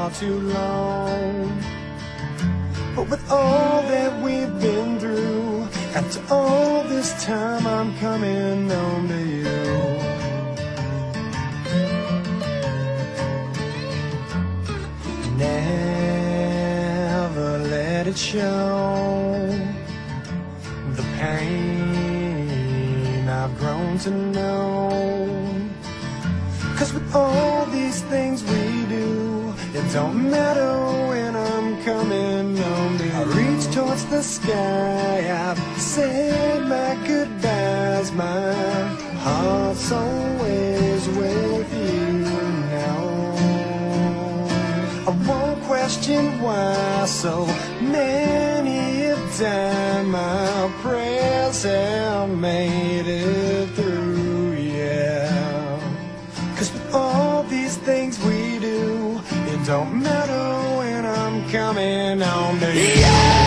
far too long. But with all that we've been through, after all this time, I'm coming home to you. Never let it show the pain I've grown to know. 'Cause with all these things we do, it don't matter when I'm coming home to you. I reach towards the sky, I've said my goodbyes, my heart's always with you now. I won't question why so many have died, my prayers have made it through, yeah. 'Cause with all these things we do, it don't matter when I'm coming home to you.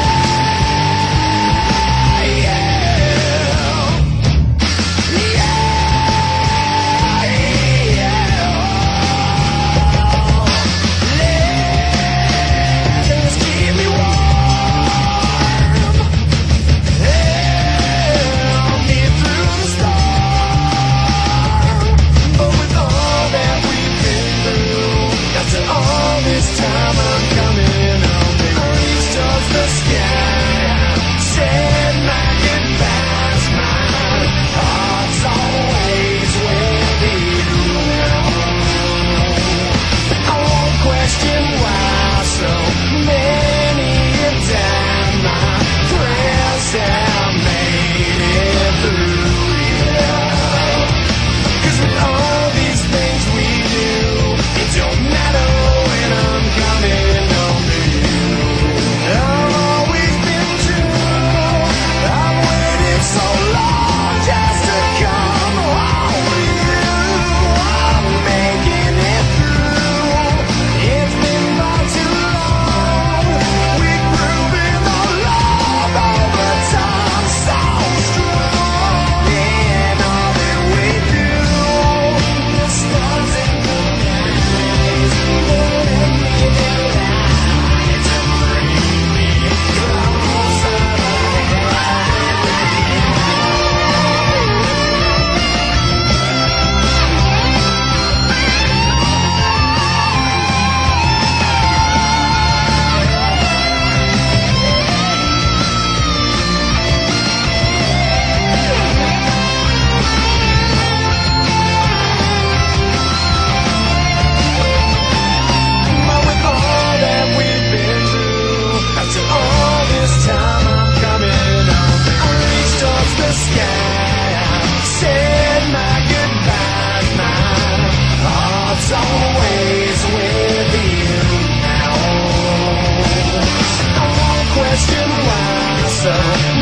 Always with you now. I won't question why so